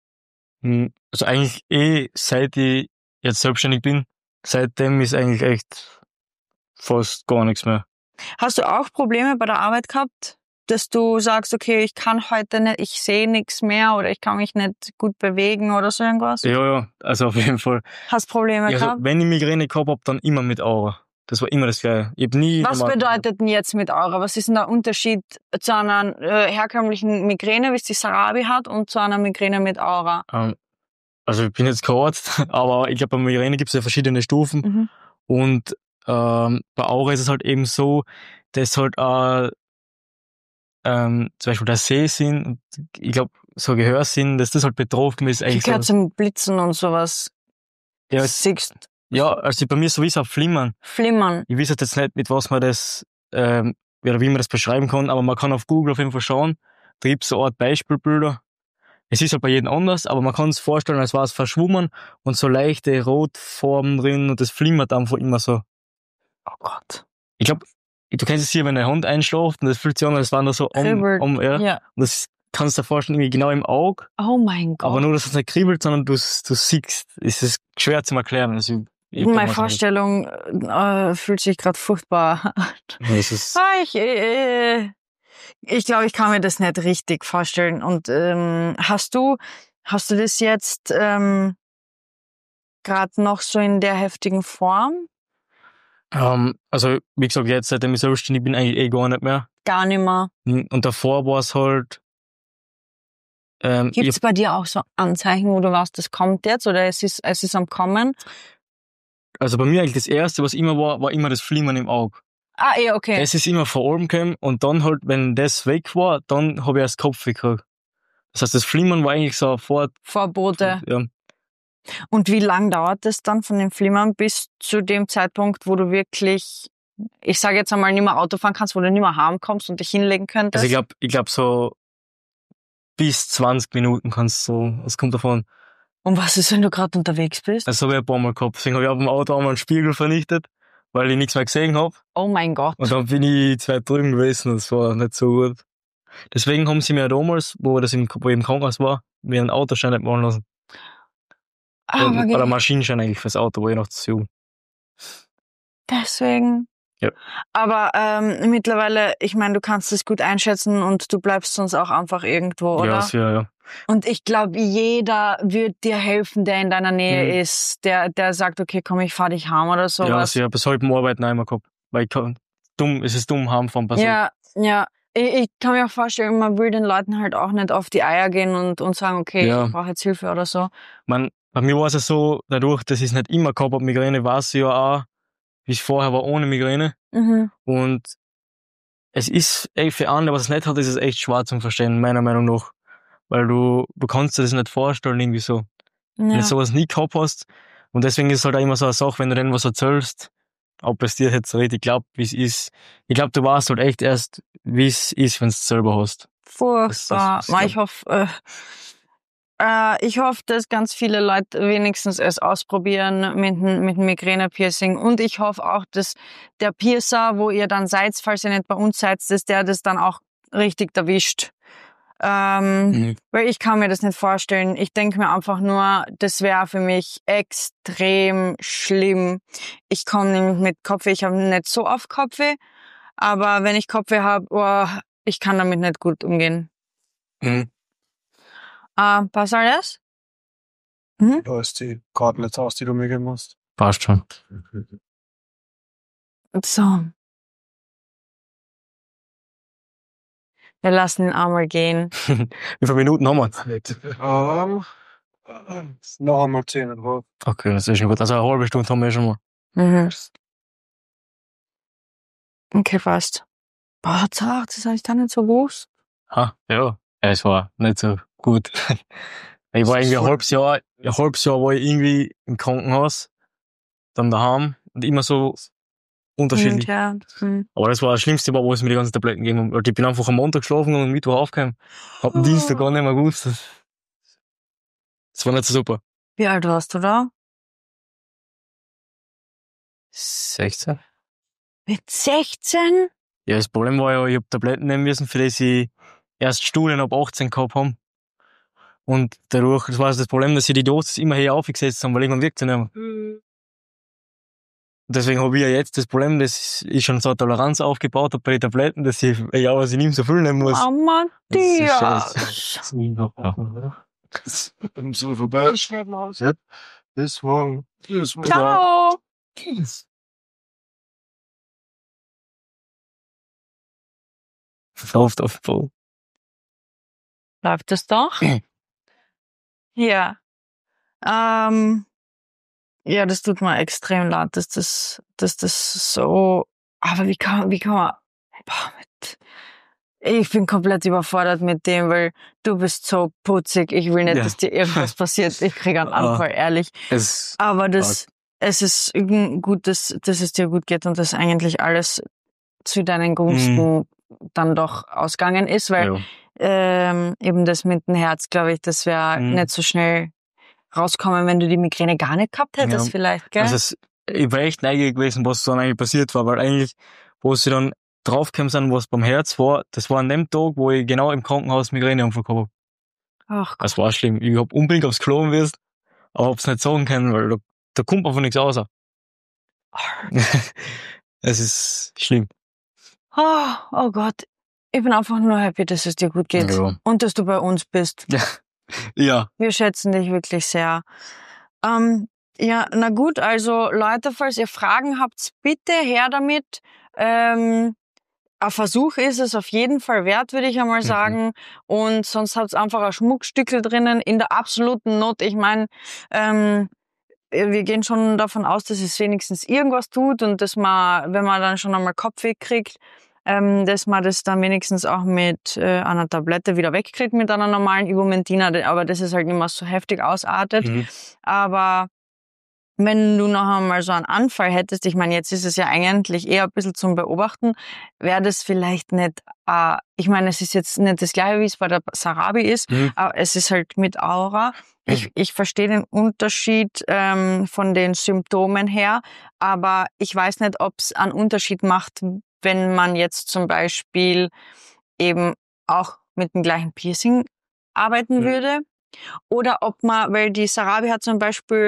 also eigentlich seit ich jetzt selbstständig bin, seitdem ist eigentlich echt fast gar nichts mehr. Hast du auch Probleme bei der Arbeit gehabt, dass du sagst, okay, ich kann heute nicht, ich sehe nichts mehr oder ich kann mich nicht gut bewegen oder so irgendwas? Ja, also auf jeden Fall. Hast Probleme Ja, also, gehabt? wenn ich Migräne gehabt hab, dann immer mit Aura. Das war immer das Gleiche. Ich hab nie Was normal- bedeutet denn jetzt mit Aura? Was ist denn der Unterschied zu einer herkömmlichen Migräne, wie es die Sarabi hat, und zu einer Migräne mit Aura? Also ich bin jetzt kein Arzt, aber ich glaube, bei Migräne gibt es ja verschiedene Stufen. Mhm. Und bei Aura ist es halt eben so, dass halt zum Beispiel der Sehsinn und ich glaube so Gehörsinn, dass das halt betroffen ist Ich eigentlich gehört so. zum Blitzen und sowas. Ja, Siehst, also bei mir sowieso auch Flimmern. Flimmern. Ich weiß jetzt nicht, mit was man das, oder wie man das beschreiben kann, aber man kann auf Google auf jeden Fall schauen. Da gibt's so eine Art Beispielbilder. Es ist halt bei jedem anders, aber man kann es vorstellen, als war es verschwommen und so leichte Rotfarben drin und das flimmert einfach immer so. Oh Gott. Ich glaube, du kennst es hier, wenn ein Hund einschläft und das fühlt sich an, als waren da so Kribbelt. ja. Ja. Und das kannst du dir vorstellen, irgendwie genau im Auge. Oh mein Gott. Aber nur, dass es nicht kribbelt, sondern du siehst. Es ist schwer zu erklären. Also, Meine Vorstellung fühlt sich gerade furchtbar an. Es ist, Ich glaube, ich kann mir das nicht richtig vorstellen. Und hast du das jetzt gerade noch so in der heftigen Form? also, wie gesagt, jetzt, seitdem ich selbstständig bin, eigentlich gar nicht mehr. Gar nicht mehr. Und davor war es halt, Gibt es bei dir auch so Anzeichen, wo du weißt, das kommt jetzt oder es ist am Kommen? also bei mir eigentlich das Erste, was immer war immer das Flimmern im Auge. Ah, okay. Das ist immer vor allem gekommen und dann halt, wenn das weg war, dann habe ich erst Kopf gekriegt. Das heißt, das Flimmern war eigentlich so Vorbote. ja. Und wie lang dauert es dann von dem Flimmern bis zu dem Zeitpunkt, wo du wirklich, ich sage jetzt einmal, nicht mehr Auto fahren kannst, wo du nicht mehr heimkommst und dich hinlegen könntest? Also ich glaub so bis 20 Minuten kannst du, es kommt davon. Und was ist, wenn du gerade unterwegs bist? Das habe ich ein paar Mal gehabt. Deswegen habe ich auf dem Auto einmal einen Spiegel vernichtet, weil ich nichts mehr gesehen habe. Oh mein Gott. Und dann bin ich zu weit drüben gewesen und das war nicht so gut. Deswegen haben sie mir damals, wo ich im Krankenhaus war, mir einen Autoschein nicht machen lassen. Oder Maschinenschein eigentlich fürs Auto, je nach Ziel. Deswegen. Ja. Aber mittlerweile, ich meine, du kannst es gut einschätzen und du bleibst sonst auch einfach irgendwo, oder? Ja, sehr, ja. Und ich glaube, jeder wird dir helfen, der in deiner Nähe Mhm. ist, der sagt, okay, komm, ich fahr dich heim oder Ja, sowas. sehr. Bis heute beim Arbeiten einmal gehabt. Weil es ist dumm, heimfahren passiert. Ja. Ich kann mir auch vorstellen, man will den Leuten halt auch nicht auf die Eier gehen und sagen, okay, Ja. ich brauche jetzt Hilfe oder so. Bei mir war es ja so, dadurch, dass ich es nicht immer gehabt habe, Migräne, weiß ich ja auch, wie es vorher war ohne Migräne. Mhm. Und es ist für andere, was es nicht hat, ist es echt schwer zum Verstehen, meiner Meinung nach. Weil du kannst dir das nicht vorstellen, irgendwie so. wenn du Ja. sowas nie gehabt hast. Und deswegen ist es halt auch immer so eine Sache, wenn du denen was erzählst, ob es dir jetzt so richtig glaubt, wie es ist. Ich glaube, du weißt halt echt erst, wie es ist, wenn du es selber hast. Furchtbar. Das- das- Ich hoffe, dass ganz viele Leute wenigstens es ausprobieren mit dem Migräne-Piercing. Und ich hoffe auch, dass der Piercer, wo ihr dann seid, falls ihr nicht bei uns seid, dass der das dann auch richtig erwischt. Weil ich kann mir das nicht vorstellen. Ich denke mir einfach nur, das wäre für mich extrem schlimm. Ich komme nämlich mit Kopfweh, ich habe nicht so oft Kopfweh, aber wenn ich Kopfweh habe, ich kann damit nicht gut umgehen. Mhm. Was soll das? Da ist die Karten jetzt aus, die du mir geben musst. Passt schon. So. Wir lassen ihn einmal gehen. Wie viele Minuten haben wir? Noch einmal 10,5. Okay, das ist schon gut. Also eine halbe Stunde haben wir schon mal. Mhm. Okay, passt. Boah, zart, das habe ich da nicht so gewusst. Ja. Es war nicht so gut. Ich war irgendwie ein halbes Jahr war ich irgendwie im Krankenhaus, dann daheim und immer so unterschiedlich. Ja. Aber das war das Schlimmste, wo es mir die ganzen Tabletten gegeben haben. Weil ich bin einfach am Montag geschlafen und am Mittwoch aufgekommen. Hab am Dienstag gar nicht mehr gewusst. Das war nicht so super. Wie alt warst du da? 16? Mit 16? Ja, das Problem war ja, ich hab Tabletten nehmen müssen, für das ich erst Studien ab 18 gehabt haben. Und dadurch, das war also das Problem, dass sie die Dosis immer hier aufgesetzt haben, weil irgendwann wirkt sie nicht mehr. Und deswegen habe ich ja jetzt das Problem, dass ich schon so eine Toleranz aufgebaut habe bei den Tabletten, dass ich nicht so viel nehmen muss. Oh, Matthias. So vorbei. Ja. Bis morgen. Ciao. Verkauft auf Voll. Läuft das doch? Ja. Ja, das tut mir extrem leid, dass das so, aber wie kann man, ich bin komplett überfordert mit dem, weil du bist so putzig, ich will nicht, dass dir irgendwas passiert, ich krieg einen Anfall, ehrlich. Aber es ist gut, dass es dir gut geht und dass eigentlich alles zu deinen Gunsten dann doch ausgegangen ist, weil eben das mit dem Herz, glaube ich, das wäre nicht so schnell rauskommen, wenn du die Migräne gar nicht gehabt hättest, vielleicht, gell? Also ich war echt neugierig gewesen, was dann eigentlich passiert war, weil eigentlich, wo sie dann draufgekommen sind, was beim Herz war, das war an dem Tag, wo ich genau im Krankenhaus Migräneanfall gehabt habe. Ach Gott. Das war schlimm. Ich hab unbedingt aufs Klo gewesen, aber hab's nicht sagen können, weil da kommt einfach nichts raus. Es ist schlimm. Oh Gott. Ich bin einfach nur happy, dass es dir gut geht. Ja. Und dass du bei uns bist. Ja. Wir schätzen dich wirklich sehr. Ja, na gut, also Leute, falls ihr Fragen habt, bitte her damit. Ein Versuch ist es auf jeden Fall wert, würde ich einmal sagen. Und sonst habt ihr einfach ein Schmuckstückel drinnen in der absoluten Not. Ich meine, wir gehen schon davon aus, dass es wenigstens irgendwas tut und dass man, wenn man dann schon einmal Kopfweh kriegt, dass man das dann wenigstens auch mit einer Tablette wieder wegkriegt mit einer normalen Ibumentina, aber das ist halt nicht mehr so heftig ausartet. Aber wenn du noch einmal so einen Anfall hättest, ich meine, jetzt ist es ja eigentlich eher ein bisschen zum Beobachten, wäre das vielleicht nicht, ich meine, es ist jetzt nicht das gleiche, wie es bei der Sarabi ist, aber es ist halt mit Aura. Ich verstehe den Unterschied von den Symptomen her, aber ich weiß nicht, ob es einen Unterschied macht, wenn man jetzt zum Beispiel eben auch mit dem gleichen Piercing arbeiten würde. Oder ob man, weil die Sarabi hat zum Beispiel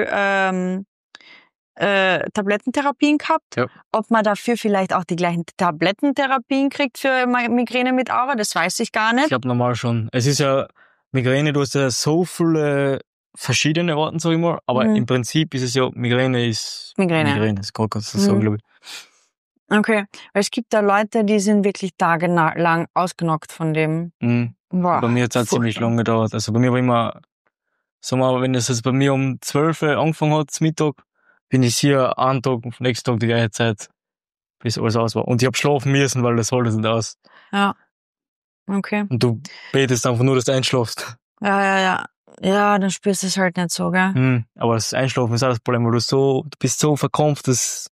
Tablettentherapien gehabt, ob man dafür vielleicht auch die gleichen Tablettentherapien kriegt für Migräne mit Aura, das weiß ich gar nicht. Ich glaube normal schon. Es ist ja Migräne, du hast ja so viele verschiedene Arten, sag ich mal, aber im Prinzip ist es ja, Migräne ist Migräne, das kannst du sagen, glaube ich. Okay, weil es gibt da Leute, die sind wirklich tagelang ausgenockt von dem. Boah, bei mir hat es auch ziemlich lange gedauert. Also bei mir war immer, sagen wir mal, wenn es jetzt bei mir um 12 Uhr angefangen hat, zum Mittag, bin ich hier einen Tag, am nächsten Tag die gleiche Zeit, bis alles aus war. Und ich hab schlafen müssen, weil das holt es nicht aus. Ja, okay. Und du betest einfach nur, dass du einschlafst. Ja. Ja, dann spürst du es halt nicht so, gell? Aber das Einschlafen ist auch das Problem, weil du bist so verkrampft, das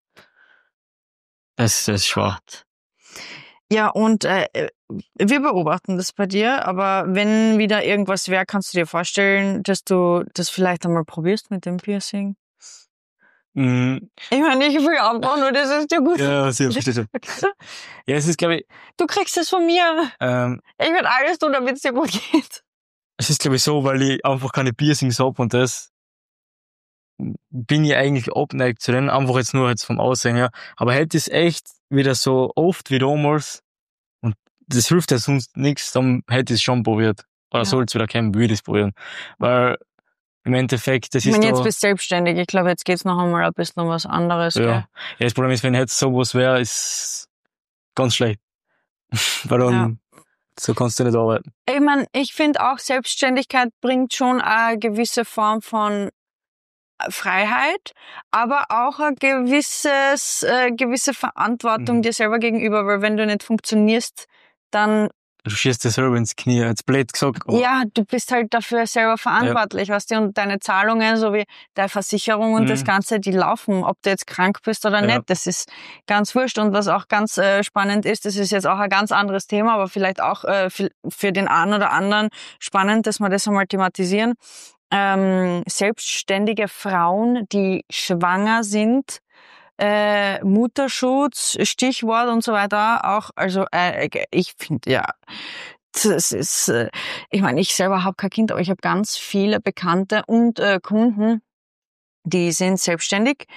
ist schwer. Ja, und wir beobachten das bei dir, aber wenn wieder irgendwas wäre, kannst du dir vorstellen, dass du das vielleicht einmal probierst mit dem Piercing? Mhm. Ich meine, ich will einfach nur, das ist dir gut. Ja, sehr verstehe. Ja, es ist, glaube ich, Du kriegst es von mir. Ich werde alles tun, damit es dir gut geht. es ist, glaube ich, so, weil ich einfach keine Piercings hab und das bin ich eigentlich abgeneigt zu denen, einfach jetzt nur vom Aussehen her. Aber hätte es echt wieder so oft wie damals und das hilft ja sonst nichts, dann hätte ich es schon probiert. Oder soll es wieder kommen, würde ich es probieren. Weil im Endeffekt, das Ich ist meine, jetzt da, bist du selbstständig. Ich glaube, jetzt geht's noch einmal ein bisschen um was anderes. Gell? ja. Das Problem ist, wenn jetzt sowas wäre, ist ganz schlecht. Weil dann, so kannst du nicht arbeiten. Ich meine, ich finde auch, Selbstständigkeit bringt schon eine gewisse Form von Freiheit, aber auch eine gewisse Verantwortung dir selber gegenüber, weil wenn du nicht funktionierst, dann Du schießt dir selber ins Knie, jetzt blöd gesagt. Aber ja, du bist halt dafür selber verantwortlich, weißt du, und deine Zahlungen sowie deine Versicherung und das Ganze, die laufen, ob du jetzt krank bist oder nicht, das ist ganz wurscht. Und was auch ganz spannend ist, das ist jetzt auch ein ganz anderes Thema, aber vielleicht auch für den einen oder anderen spannend, dass wir das einmal thematisieren. Selbstständige Frauen, die schwanger sind, Mutterschutz, Stichwort und so weiter auch. Also ich finde, ja, das ist, ich meine, ich selber habe kein Kind, aber ich habe ganz viele Bekannte und Kunden, die sind selbstständig,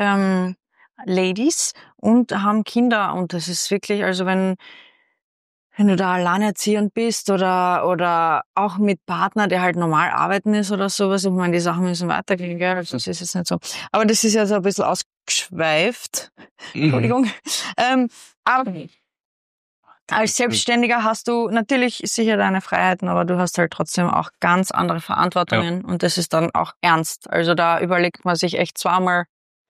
Ladies, und haben Kinder. Und das ist wirklich, also wenn du da alleinerziehend bist oder auch mit Partner, der halt normal arbeiten ist oder sowas, ich meine, die Sachen müssen weitergehen, gell? Also das ist jetzt nicht so. Aber das ist ja so ein bisschen ausgeschweift. Entschuldigung. Aber als Selbstständiger hast du natürlich sicher deine Freiheiten, aber du hast halt trotzdem auch ganz andere Verantwortungen und das ist dann auch ernst. Also da überlegt man sich echt zweimal,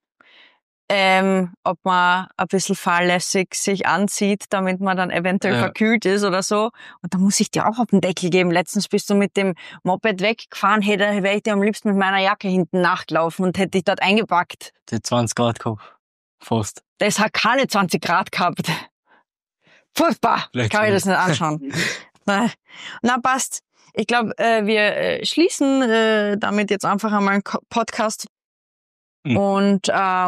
ob man ein bisschen fahrlässig sich anzieht, damit man dann eventuell verkühlt ist oder so. Und da muss ich dir auch auf den Deckel geben. Letztens bist du mit dem Moped weggefahren, wäre ich dir am liebsten mit meiner Jacke hinten nachgelaufen und hätte dich dort eingepackt. die 20 Grad gehabt. Fast. Das hat keine 20 Grad gehabt. Furchtbar. Vielleicht Kann ich das nicht anschauen. Na, passt. Ich glaube, wir schließen damit jetzt einfach einmal einen Podcast. Und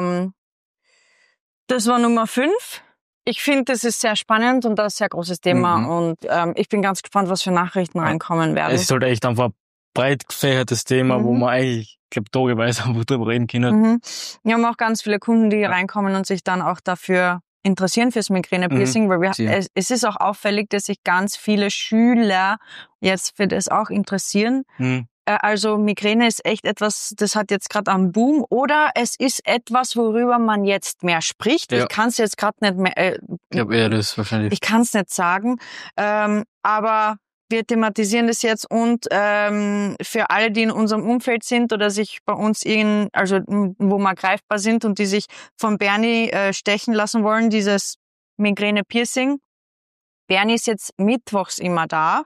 das war Nummer 5. Ich finde, das ist sehr spannend und das ist ein sehr großes Thema. Und ich bin ganz gespannt, was für Nachrichten reinkommen werden. Es ist halt echt einfach ein breit gefächertes Thema, wo man eigentlich, ich glaube, tageweise einfach drüber reden können. Wir haben auch ganz viele Kunden, die reinkommen und sich dann auch dafür interessieren fürs Migräne-Piercing, weil es ist auch auffällig, dass sich ganz viele Schüler jetzt für das auch interessieren. Also Migräne ist echt etwas, das hat jetzt gerade einen Boom, oder es ist etwas, worüber man jetzt mehr spricht. Ich kann es jetzt gerade nicht mehr. Ich glaube eher das wahrscheinlich. Ich kann es nicht sagen, aber wir thematisieren das jetzt und für alle, die in unserem Umfeld sind oder sich bei uns also wo wir greifbar sind und die sich von Bernie stechen lassen wollen, dieses Migräne-Piercing. Bernie ist jetzt mittwochs immer da.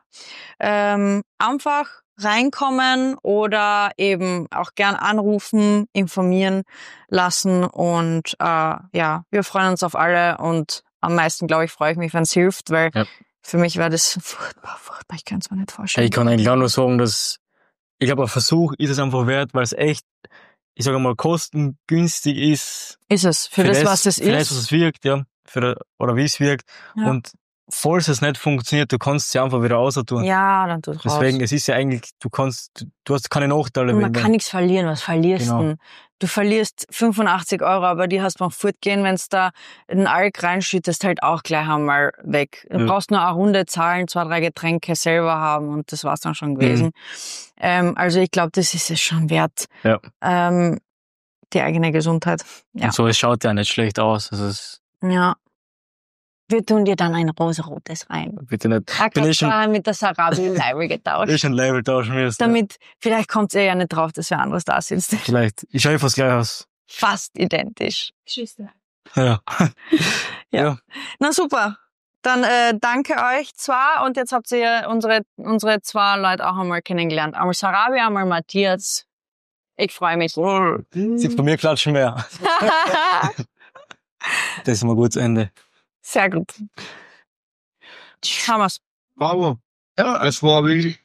Einfach reinkommen oder eben auch gern anrufen, informieren lassen und wir freuen uns auf alle und am meisten, glaube ich, freue ich mich, wenn es hilft, weil für mich wäre das furchtbar. Ich kann es mir nicht vorstellen. Ich kann eigentlich auch nur sagen, dass ich glaube, ein Versuch ist es einfach wert, weil es echt, ich sage mal, kostengünstig ist. Ist es. Für das, was es ist. Für das, was es wirkt, ja. Oder wie es wirkt. Ja. Und falls es nicht funktioniert, du kannst es ja einfach wieder raustun. Ja, dann tut raus. Deswegen, es ist ja eigentlich, du hast keine Nachteile. Man kann nichts verlieren. Was verlierst du? Genau. Du verlierst 85 €, aber die hast beim Fortgehen, wenn du da einen Alk reinschüttest, halt auch gleich einmal weg. Du brauchst nur eine Runde zahlen, 2, 3 Getränke selber haben und das war's dann schon gewesen. Also ich glaube, das ist es schon wert. Ja. Die eigene Gesundheit. Ja. Und so, es schaut ja nicht schlecht aus. Also ja. Wir tun dir dann ein rosarotes rein. Bitte nicht. Bin ich schon mit der Sarabi ein Label getauscht. Ich ein Label tauschen müssen. Damit, vielleicht kommt ihr ja nicht drauf, dass wer anderes da sitzt. Vielleicht. Ich schaue fast gleich aus. Fast identisch. Ja. Ja. Na super. Dann danke euch zwar und jetzt habt ihr unsere zwei Leute auch einmal kennengelernt. Einmal Sarabi, einmal Matthias. Ich freue mich. Sie von mir klatschen mehr. Das ist mal gut zu Ende. Sehr gut. Haben wir's. Bravo. Ja, es war wirklich